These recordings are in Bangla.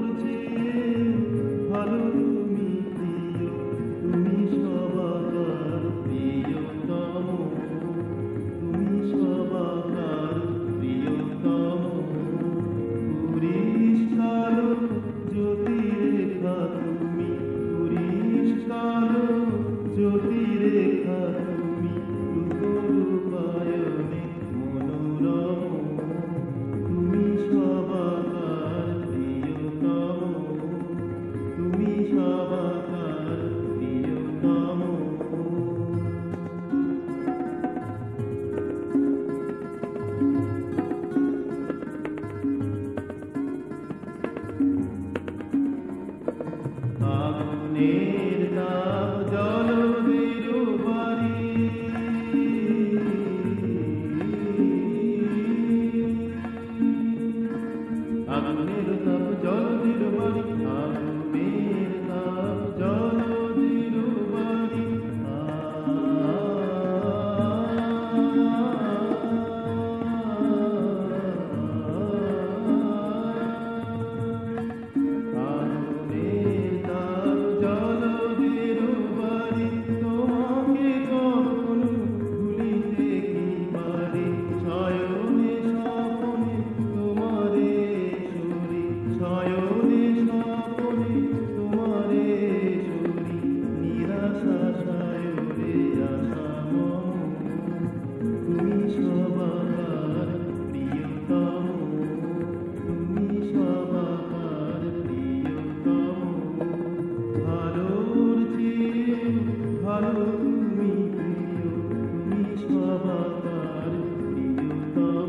চেয়ে ভালো তুমি প্রিয়, তুমি সবার প্রিয়তম, তুমি সবার প্রিয়তম। পরিষ্কার জ্যোতিরেখা তুমি, পরিষ্কার জ্যোতিরেখা তুমি, রূপায়ণে মনোরম, তুমি সবার প্রিয়তম, তুমি সবার প্রিয়তম। আগুনের তাপ জলদের বাড়ি, আগুনের তাপ জলদের বাড়ি, আগুনের তাপ জলদের বাড়ি। আগুনের তাপ জলদের বাড়ি, তোমাকে কখনো ভুলিতে কি পারি। শয়নে স্বপনে তোমারে সরি, শয়নে স্বপনে তোমারে সরি, নিরাশা সায়রে আশা মম, তুমি সবার প্রিয়তম, তুমি সবার প্রিয়তম। ভালোর চেয়ে ভালো তুমি প্রিয়, তুমি সবার প্রিয়তম।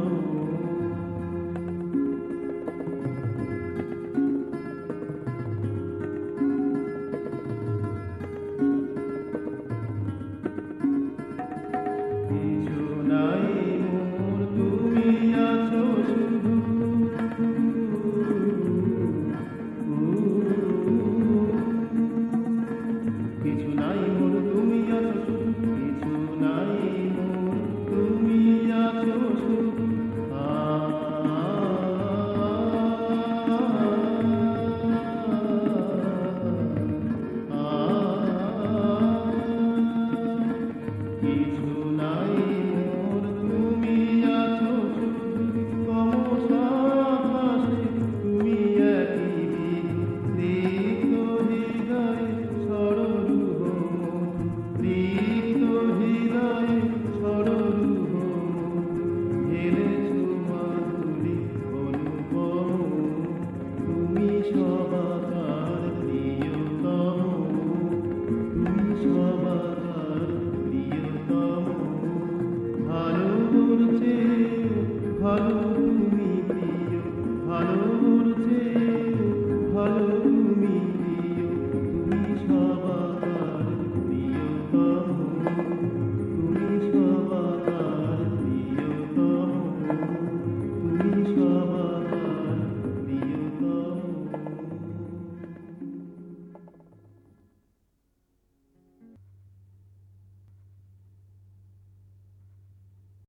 কিছু নাই মোর, তুমি আছো শুধু, কিছু নাই মোর, তুমি আছো শুধু, কিছু নাই মোর, তুমি আছো শুধু। কিছু নাই মোর, তুমি আছো শুধু, কমসাবাসে তুমি একই দীপ্ত হৃদয়ে সররূহ মধু, দীপ্ত হৃদয়ে সররূহ মধু, ঢেলেছো মাধুরী অনুপম, তুমি সবার প্রিয়তম, তুমি সবার প্রিয়তম। ভালোর চেয়ে ভালো তুমি প্রিয়, ভালোর চেয়ে ভালো তুমি প্রিয়, তুমি